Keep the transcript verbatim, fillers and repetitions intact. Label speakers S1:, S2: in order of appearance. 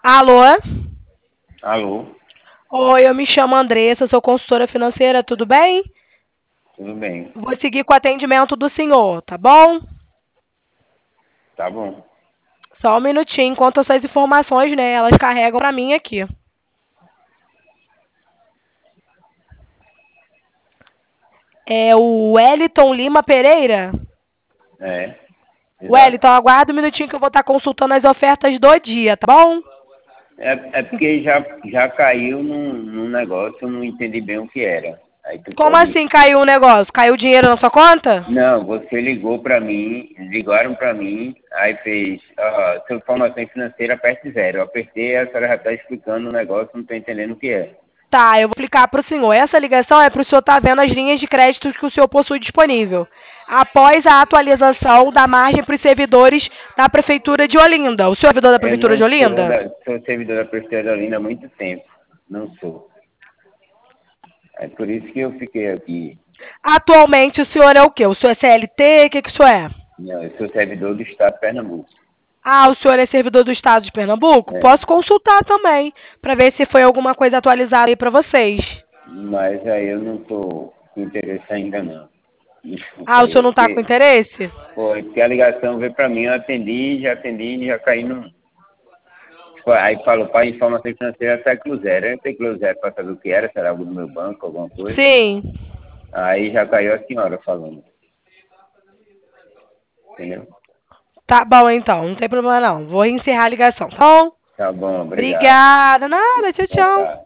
S1: Alô?
S2: Alô,
S1: Oi, eu me chamo Andressa, sou consultora financeira, tudo bem?
S2: tudo bem?
S1: Vou seguir com o atendimento do senhor, tá bom?
S2: Tá bom.
S1: Só um minutinho, enquanto essas informações, né, elas carregam pra mim aqui. É o Wellington Lima Pereira?
S2: É, exato.
S1: Wellington, aguarda um minutinho que eu vou estar consultando as ofertas do dia, tá bom?
S2: É, é porque já, já caiu num, num negócio, eu não entendi bem o que era. Aí tu
S1: Como
S2: pode.
S1: assim caiu o negócio? Caiu dinheiro na sua conta?
S2: Não, você ligou pra mim, ligaram pra mim, aí fez, ah, sua informação financeira, aperte zero. Eu apertei, a senhora já tá explicando o negócio, não tô entendendo o que é.
S1: Tá, eu vou explicar para o senhor. Essa ligação é para o senhor estar vendo as linhas de crédito que o senhor possui disponível. Após a atualização da margem para os servidores da Prefeitura de Olinda. O senhor é servidor da
S2: Eu
S1: Prefeitura de
S2: não sou
S1: Olinda?
S2: da, sou servidor da Prefeitura de Olinda há muito tempo. Não sou. É por isso que eu fiquei aqui.
S1: Atualmente o senhor é o quê? O senhor é C L T? O que, que o senhor é?
S2: Não, eu sou servidor do Estado de Pernambuco.
S1: Ah, o senhor é servidor do Estado de Pernambuco?
S2: É.
S1: Posso consultar também, para ver se foi alguma coisa atualizada aí para vocês.
S2: Mas aí eu não tô com interesse ainda não. Desculpa
S1: Ah, o
S2: aí.
S1: senhor
S2: É
S1: não está com
S2: porque,
S1: interesse?
S2: foi, porque a ligação veio pra mim, eu atendi, já atendi, já caí no. Tipo, aí falou, para informação financeira século zero. Eu século zero para saber o que era, se era algo do meu banco, alguma coisa.
S1: Sim.
S2: Aí já caiu a senhora falando. Entendeu?
S1: Tá bom então, não tem problema não. Vou encerrar a ligação, tá bom?
S2: Tá bom, obrigado.
S1: Obrigada. Nada, tchau,
S2: Boa
S1: tchau.
S2: tarde.